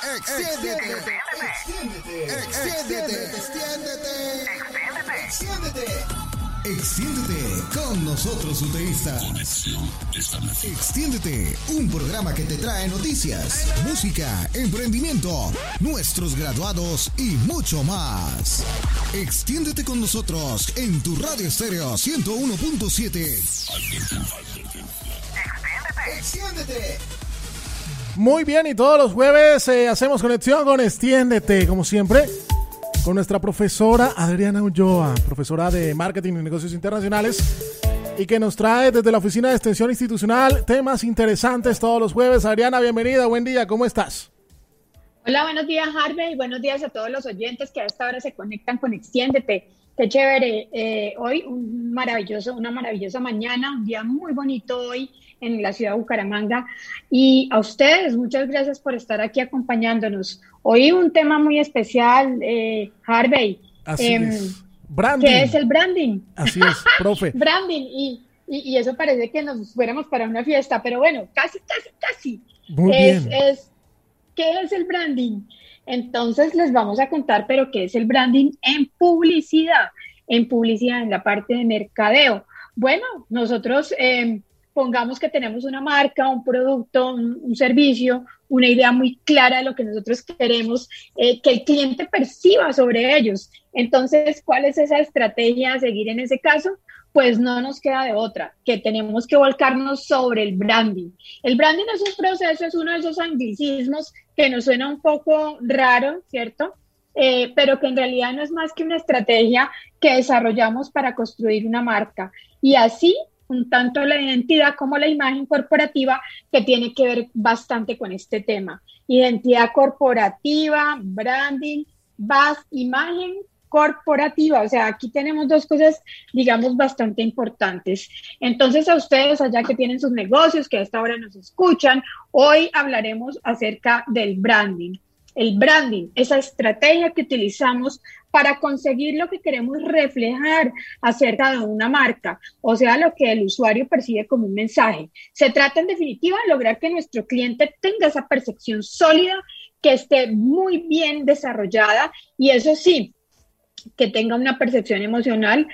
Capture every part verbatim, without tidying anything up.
Extiéndete, extiéndete, extiéndete, extiéndete, extiéndete. Extiéndete con nosotros, UTEístas. Extiéndete, un programa que te trae noticias, música, emprendimiento, nuestros graduados y mucho más. Extiéndete con nosotros en tu radio estéreo ciento uno punto siete. Extiéndete. Extiéndete. Muy bien, y todos los jueves eh, hacemos conexión con Extiéndete, como siempre, con nuestra profesora Adriana Ulloa, profesora de Marketing y Negocios Internacionales, y que nos trae desde la Oficina de Extensión Institucional temas interesantes todos los jueves. Adriana, bienvenida, buen día, ¿cómo estás? Hola, buenos días, Harvey, y buenos días a todos los oyentes que a esta hora se conectan con Extiéndete. Qué chévere, eh, hoy un maravilloso, una maravillosa mañana, un día muy bonito hoy en la ciudad de Bucaramanga, y a ustedes muchas gracias por estar aquí acompañándonos. Hoy un tema muy especial, eh, Harvey. Así eh, es. Branding. ¿Qué es el branding? Así es, profe. Branding, y, y, y eso parece que nos fuéramos para una fiesta, pero bueno, casi, casi, casi. Muy es, bien. Es, ¿qué es el branding? Entonces les vamos a contar, pero ¿qué es el branding en publicidad? En publicidad, en la parte de mercadeo. Bueno, nosotros eh, pongamos que tenemos una marca, un producto, un, un servicio, una idea muy clara de lo que nosotros queremos eh, que el cliente perciba sobre ellos. Entonces, ¿cuál es esa estrategia a seguir en ese caso? Pues no nos queda de otra, que tenemos que volcarnos sobre el branding. El branding es un proceso, es uno de esos anglicismos que nos suena un poco raro, ¿cierto? Eh, pero que en realidad no es más que una estrategia que desarrollamos para construir una marca. Y así, un tanto la identidad como la imagen corporativa, que tiene que ver bastante con este tema. Identidad corporativa, branding, base, imagen corporativa, o sea, aquí tenemos dos cosas, digamos, bastante importantes. Entonces, a ustedes allá que tienen sus negocios, que a esta hora nos escuchan, hoy hablaremos acerca del branding. El branding, esa estrategia que utilizamos para conseguir lo que queremos reflejar acerca de una marca, o sea, lo que el usuario percibe como un mensaje. Se trata, en definitiva, de lograr que nuestro cliente tenga esa percepción sólida, que esté muy bien desarrollada, y eso sí, que tenga una percepción emocional.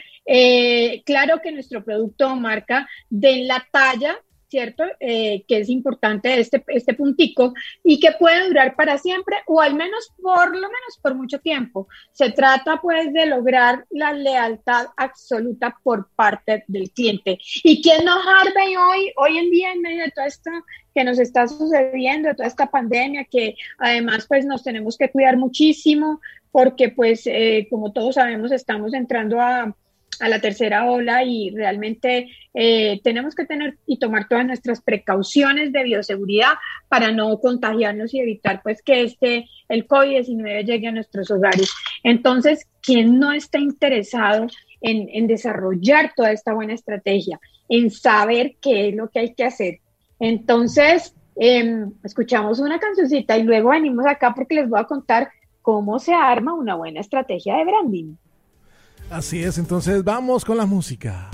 Eh, claro que nuestro producto o marca den la talla, ¿cierto? Eh, que es importante este, este puntico, y que puede durar para siempre, o al menos, por lo menos, por mucho tiempo. Se trata, pues, de lograr la lealtad absoluta por parte del cliente. ¿Y quién no, Harvey, hoy, hoy en día, en medio de todo esto que nos está sucediendo, de toda esta pandemia, que además, pues, nos tenemos que cuidar muchísimo, porque, pues, eh, como todos sabemos, estamos entrando a, a la tercera ola, y realmente eh, tenemos que tener y tomar todas nuestras precauciones de bioseguridad para no contagiarnos y evitar, pues, que este, el COVID diecinueve llegue a nuestros hogares. Entonces, ¿quién no está interesado en, en desarrollar toda esta buena estrategia, en saber qué es lo que hay que hacer? Entonces, eh, escuchamos una cancioncita y luego venimos acá porque les voy a contar cómo se arma una buena estrategia de branding. Así es, entonces vamos con la música.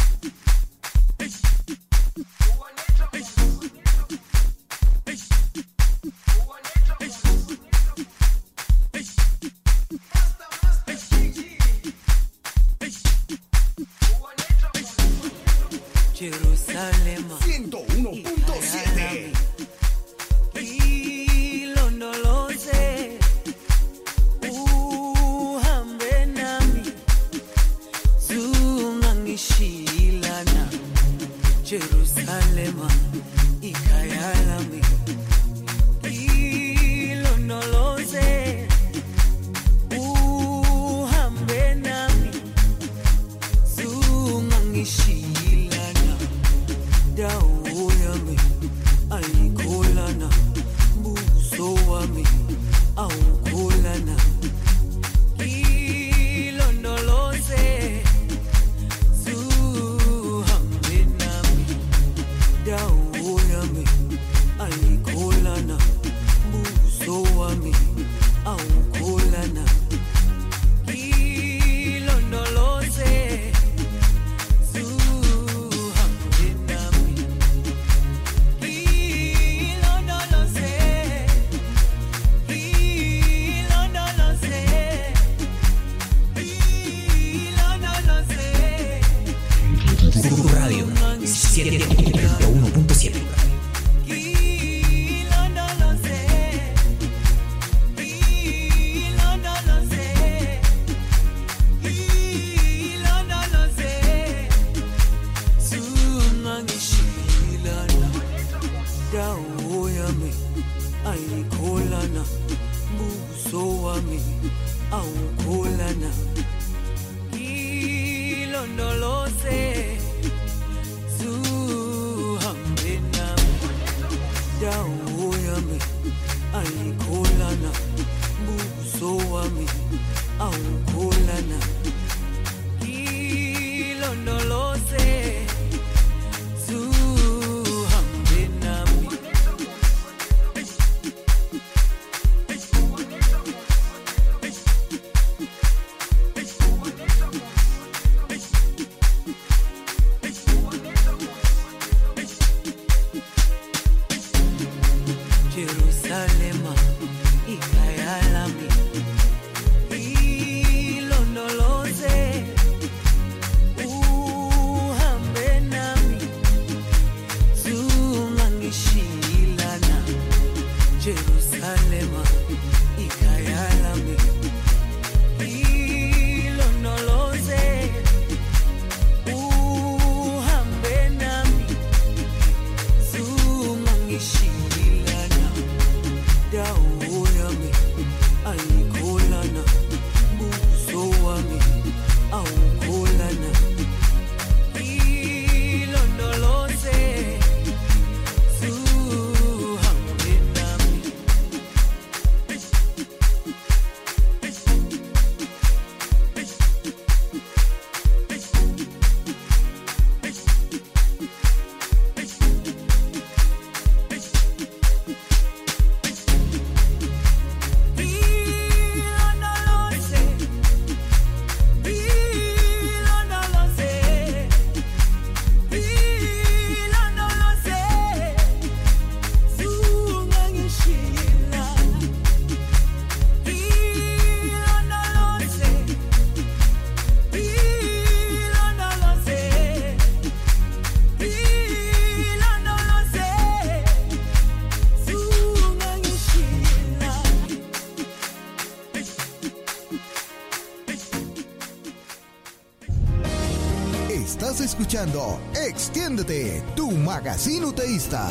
Jerusalén ciento uno punto siete. Jerusalem, ikayalami, ilondoloze, uhambe nami, zungangishilana, dawo yami. ayikholana buso wami awukholana ilondoloze zuhambe nami dawo yami ayikholana buso wami awukholana ilondoloze zuhambe nami Jerusalema ikhaya lami ilondoloze uhambe nami zungangishilana Jerusalema ikhaya lami ilondoloze uhambe nami zungangishilana dawo yami ayikholana buso wami awukholana ilondoloze zuhambe nami ilondoloze ilondoloze ilondoloze zungangishila ilondoloze ilondoloze ilondoloze zungangishila Estás escuchando Extiéndete, tu magazine uteísta.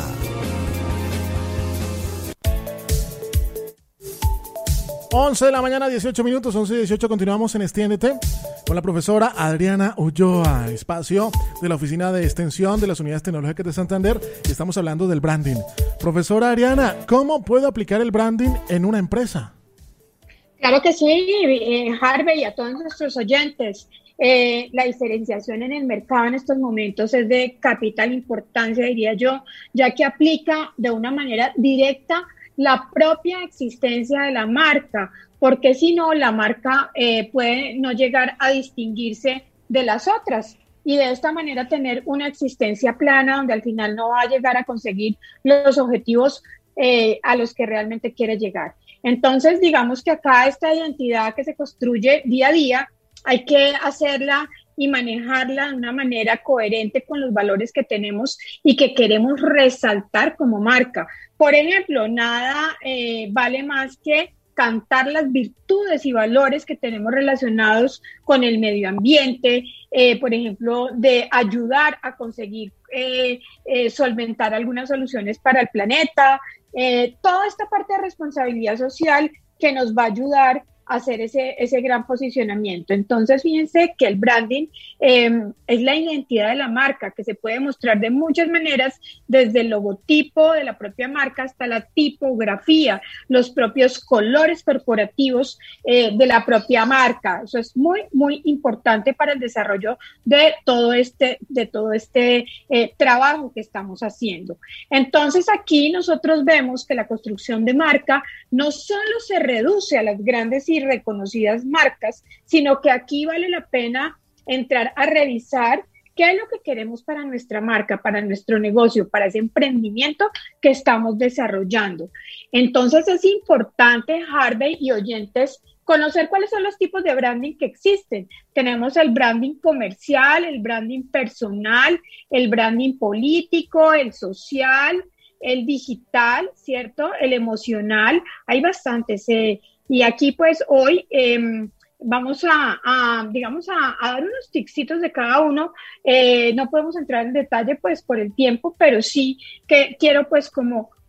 once de la mañana, dieciocho minutos, once y dieciocho, continuamos en Extiéndete con la profesora Adriana Ulloa, espacio de la Oficina de Extensión de las Unidades Tecnológicas de Santander, y estamos hablando del branding. Profesora Adriana, ¿cómo puedo aplicar el branding en una empresa? Claro que sí, eh, Harvey, y a todos nuestros oyentes. Eh, la diferenciación en el mercado en estos momentos es de capital importancia, diría yo, ya que aplica de una manera directa la propia existencia de la marca, porque si no, la marca eh, puede no llegar a distinguirse de las otras y de esta manera tener una existencia plana donde al final no va a llegar a conseguir los objetivos eh, a los que realmente quiere llegar. Entonces, digamos que acá esta identidad que se construye día a día hay que hacerla y manejarla de una manera coherente con los valores que tenemos y que queremos resaltar como marca. Por ejemplo, nada eh, vale más que cantar las virtudes y valores que tenemos relacionados con el medio ambiente, eh, por ejemplo, de ayudar a conseguir eh, eh, solventar algunas soluciones para el planeta, eh, toda esta parte de responsabilidad social que nos va a ayudar hacer ese, ese gran posicionamiento. Entonces, fíjense que el branding eh, es la identidad de la marca, que se puede mostrar de muchas maneras, desde el logotipo de la propia marca hasta la tipografía, los propios colores corporativos eh, de la propia marca. Eso es muy, muy importante para el desarrollo de todo este, de todo este eh, trabajo que estamos haciendo. Entonces, aquí nosotros vemos que la construcción de marca no solo se reduce a las grandes y reconocidas marcas, sino que aquí vale la pena entrar a revisar qué es lo que queremos para nuestra marca, para nuestro negocio, para ese emprendimiento que estamos desarrollando. Entonces es importante, Harvey y oyentes, conocer cuáles son los tipos de branding que existen. Tenemos el branding comercial, el branding personal, el branding político, el social, el digital, ¿cierto? El emocional. Hay bastantes. Eh, y aquí pues hoy eh, vamos a, a digamos, a, a dar unos tipsitos de cada uno. Eh, no podemos entrar en detalle pues por el tiempo, pero sí que quiero pues como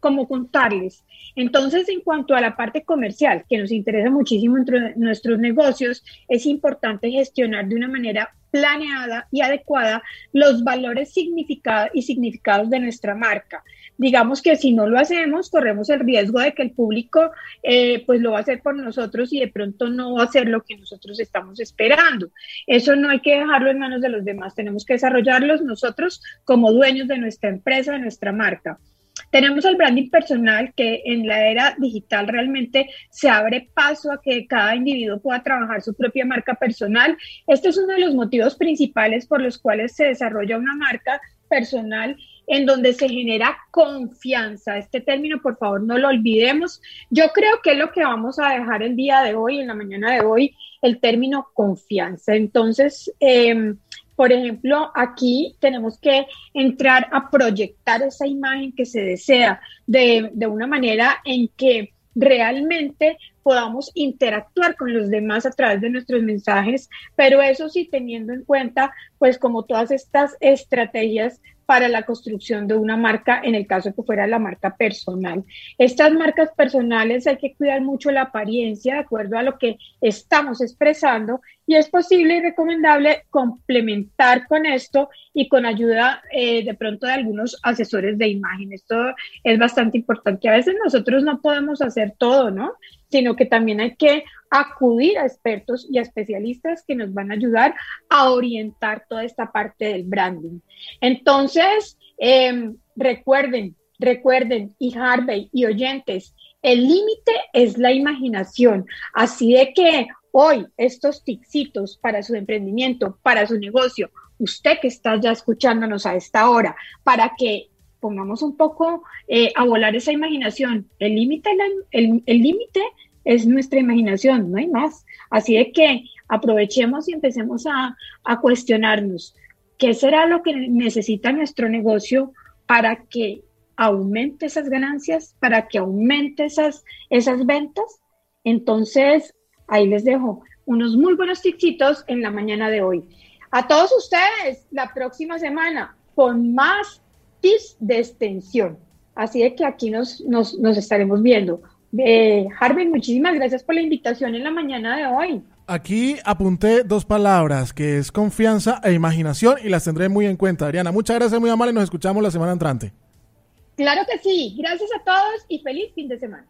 cómo contarles. Entonces, en cuanto a la parte comercial, que nos interesa muchísimo entre nuestros negocios, es importante gestionar de una manera planeada y adecuada los valores significados y significados de nuestra marca. Digamos que si no lo hacemos, corremos el riesgo de que el público eh, pues lo va a hacer por nosotros y de pronto no va a hacer lo que nosotros estamos esperando. Eso no hay que dejarlo en manos de los demás, tenemos que desarrollarlos nosotros como dueños de nuestra empresa, de nuestra marca. Tenemos el branding personal, que en la era digital realmente se abre paso a que cada individuo pueda trabajar su propia marca personal. Este es uno de los motivos principales por los cuales se desarrolla una marca personal en donde se genera confianza. Este término, por favor, no lo olvidemos. Yo creo que es lo que vamos a dejar el día de hoy, en la mañana de hoy, el término confianza. Entonces, eh, por ejemplo, aquí tenemos que entrar a proyectar esa imagen que se desea de, de una manera en que realmente podamos interactuar con los demás a través de nuestros mensajes, pero eso sí teniendo en cuenta, pues como todas estas estrategias para la construcción de una marca, en el caso que fuera la marca personal. Estas marcas personales hay que cuidar mucho la apariencia de acuerdo a lo que estamos expresando y es posible y recomendable complementar con esto y con ayuda eh, de pronto de algunos asesores de imagen. Esto es bastante importante. A veces nosotros no podemos hacer todo, ¿no? Sino que también hay que acudir a expertos y a especialistas que nos van a ayudar a orientar toda esta parte del branding. Entonces, eh, recuerden, recuerden, y Harvey y oyentes, el límite es la imaginación. Así de que hoy estos tipsitos para su emprendimiento, para su negocio, usted que está ya escuchándonos a esta hora, para que pongamos un poco eh, a volar esa imaginación. El límite el, el límite es nuestra imaginación, no hay más. Así de que aprovechemos y empecemos a, a cuestionarnos qué será lo que necesita nuestro negocio para que aumente esas ganancias, para que aumente esas, esas ventas. Entonces, ahí les dejo unos muy buenos tipsitos en la mañana de hoy. A todos ustedes, la próxima semana, con más tips de extensión. Así de que aquí nos, nos, nos estaremos viendo. Eh, Harvey, muchísimas gracias por la invitación en la mañana de hoy. Aquí apunté dos palabras, que es confianza e imaginación, y las tendré muy en cuenta. Adriana, muchas gracias, muy amable, y nos escuchamos la semana entrante. Claro que sí. Gracias a todos y feliz fin de semana.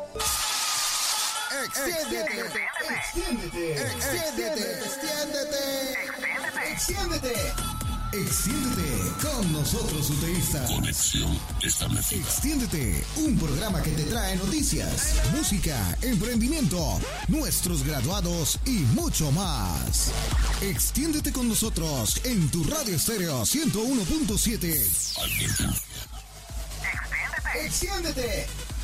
Extiéndete, extiéndete, extiéndete, extiéndete, extiéndete. Extiéndete con nosotros, UTEístas. Conexión establecida. Extiéndete, un programa que te trae noticias, música, emprendimiento, nuestros graduados y mucho más. Extiéndete con nosotros en tu radio estéreo ciento uno punto siete. Extiéndete.